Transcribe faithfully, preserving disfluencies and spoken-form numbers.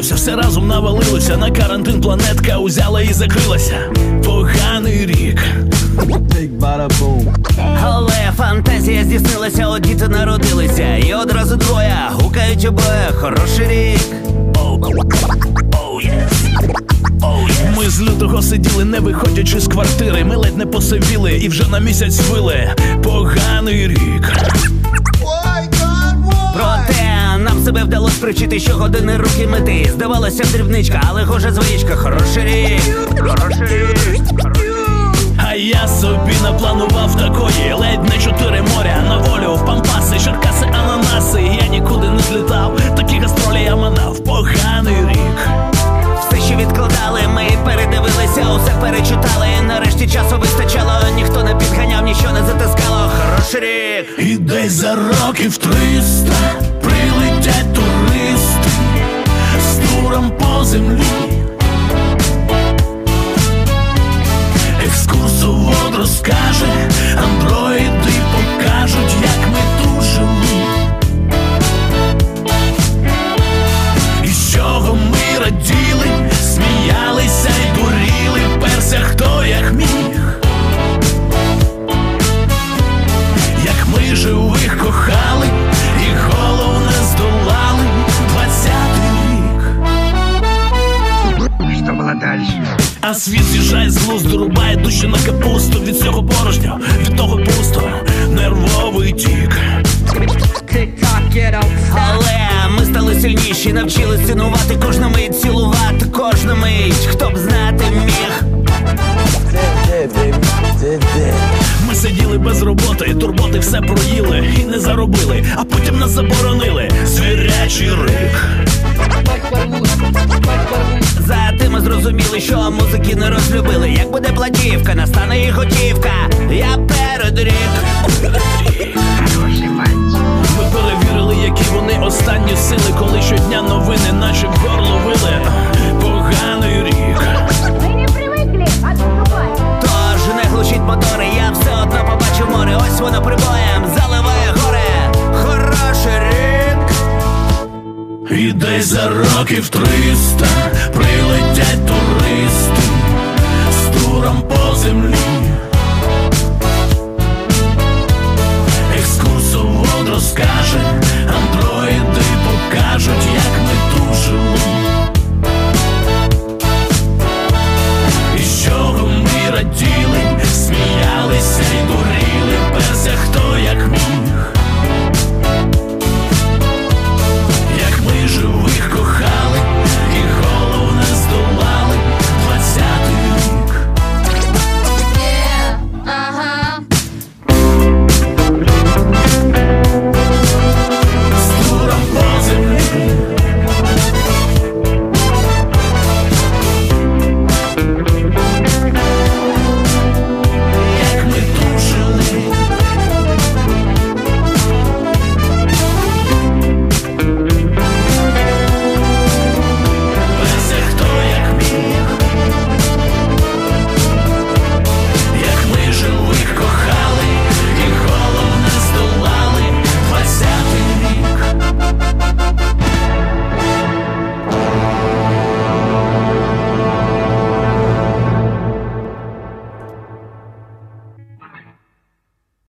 змінилося, все разом навалилося. На карантин планетка узяла і закрилася. Поганий рік. Але фантазія здійснилася, от діти народилися. І одразу двоє гукають обоє: хороший рік. Ми з лютого сиділи, не виходячи з квартири. Ми ледь не посивіли і вже на місяць вили. Поганий рік. Проте нам себе вдалося привчити, що години руки мити. Здавалося дрібничка, але хожа звичка. Хороший рік, хороший рік. А я собі напланував такої: ледь не чотири моря, на волю, в Пампаси, Черкаси, ананаси. Я нікуди не злітав, такі гастролі я манав. Поганий рік. Все, що відкладали, ми передивилися, усе перечитали. Нарешті часу вистачало, ніхто не підганяв, нічого не затискало. Хороший рік. І десь за років триста прилетять туристи з туром по землі. Екскурсовод розкаже, андроїди покажуть, як ми тут жили. І з чого ми раділи, сміялися й дуріли, перся хто як міг. Як ми живих кохали і головне здолали. Двадцятий рік. Що було далі? А світ з'їжджає з глузду, рубає душі на капусту. Від цього порожньо, від того пусто, нервовий тік. Але ми стали сильніші, навчились цінувати кожну мить, цілувати кожну мить. Хто б знати міг. Ми сиділи без роботи, турботи все проїли і не заробили, а потім нас заборонили. Звірячий рик. Затим ми зрозуміли, що музики не розлюбили. Як буде платівка, настане і готівка. Я перед рік. Ми перевірили, які вони останні сили, коли щодня новини наче в горло вили. Поганий рік. Тож не глушіть мотори, я все одно побачу море. Ось воно прибоєм заливає горе. Хороший рік. І десь за років триста прилетять туристи з туром по землі.